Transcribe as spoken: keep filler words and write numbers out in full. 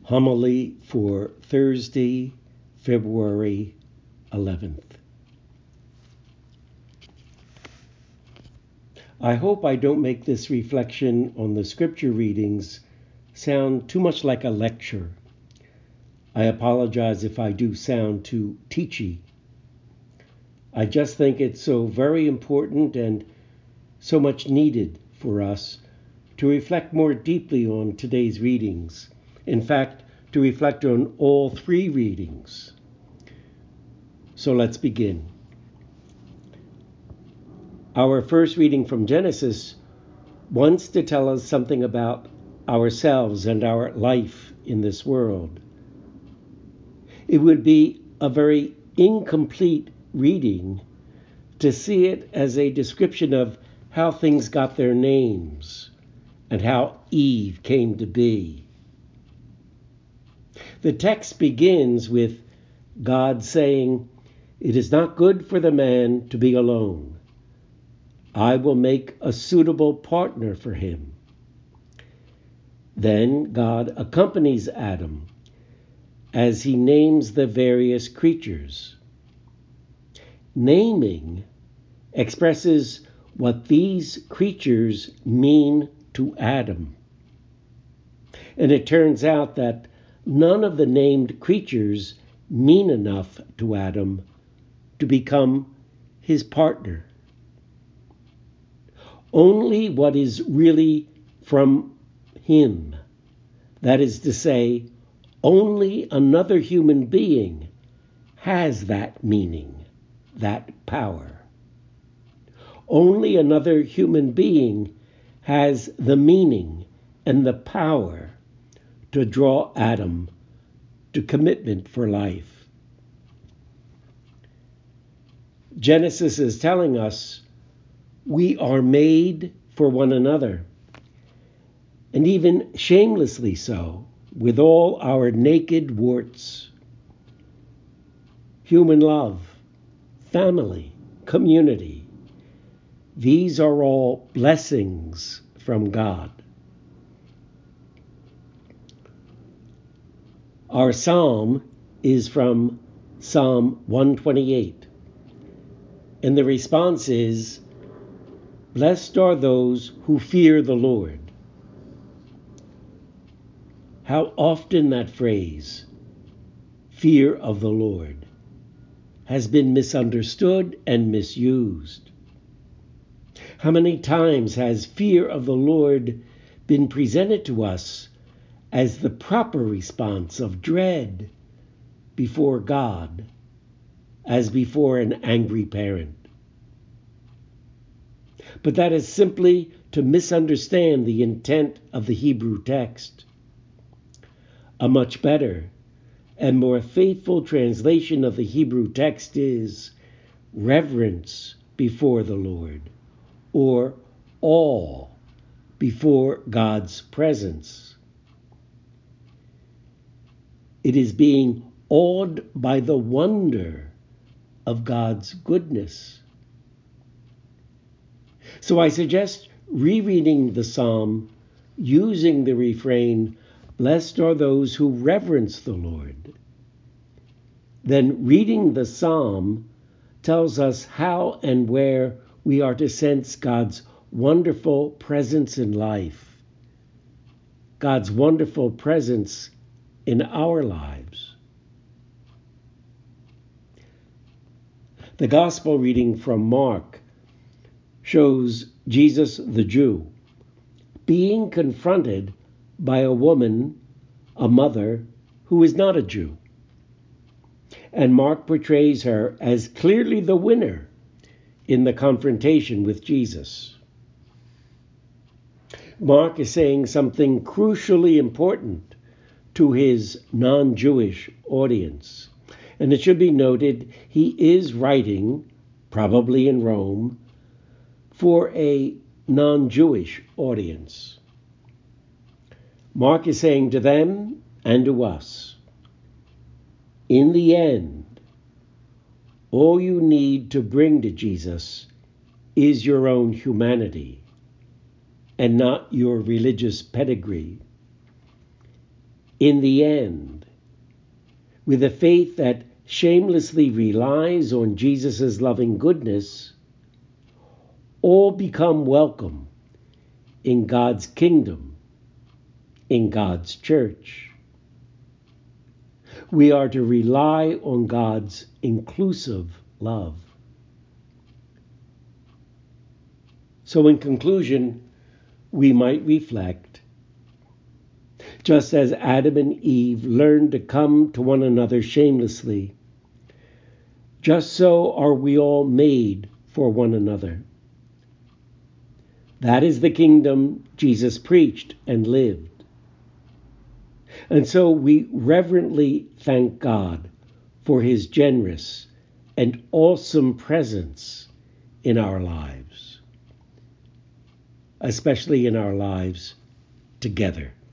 Homily for Thursday, February eleventh. I hope I don't make this reflection on the scripture readings sound too much like a lecture. I apologize if I do sound too teachy. I just think it's so very important and so much needed for us to reflect more deeply on today's readings. In fact, to reflect on all three readings. So let's begin. Our first reading from Genesis wants to tell us something about ourselves and our life in this world. It would be a very incomplete reading to see it as a description of how things got their names and how Eve came to be. The text begins with God saying, "It is not good for the man to be alone. I will make a suitable partner for him." Then God accompanies Adam as he names the various creatures. Naming expresses what these creatures mean to Adam. And it turns out that none of the named creatures mean enough to Adam to become his partner. Only what is really from him, that is to say, only another human being, has that meaning, that power. Only another human being has the meaning and the power to draw Adam to commitment for life. Genesis is telling us we are made for one another, and even shamelessly so, with all our naked warts. Human love, family, community, these are all blessings from God. Our psalm is from Psalm one twenty-eight, and the response is, "Blessed are those who fear the Lord." How often that phrase, fear of the Lord, has been misunderstood and misused. How many times has fear of the Lord been presented to us as the proper response of dread before God, as before an angry parent? But that is simply to misunderstand the intent of the Hebrew text. A much better and more faithful translation of the Hebrew text is reverence before the Lord, or awe before God's presence. It is being awed by the wonder of God's goodness. So I suggest rereading the psalm using the refrain, "Blessed are those who reverence the Lord." Then reading the psalm tells us how and where we are to sense God's wonderful presence in life, God's wonderful presence in our lives. The gospel reading from Mark shows Jesus the Jew being confronted by a woman, a mother, who is not a Jew. And Mark portrays her as clearly the winner in the confrontation with Jesus. Mark is saying something crucially important to his non-Jewish audience. And it should be noted, he is writing, probably in Rome, for a non-Jewish audience. Mark is saying to them and to us, in the end, all you need to bring to Jesus is your own humanity and not your religious pedigree. In the end, with a faith that shamelessly relies on Jesus' loving goodness, all become welcome in God's kingdom, in God's church. We are to rely on God's inclusive love. So in conclusion, we might reflect, just as Adam and Eve learned to come to one another shamelessly, just so are we all made for one another. That is the kingdom Jesus preached and lived. And so we reverently thank God for his generous and awesome presence in our lives, especially in our lives together.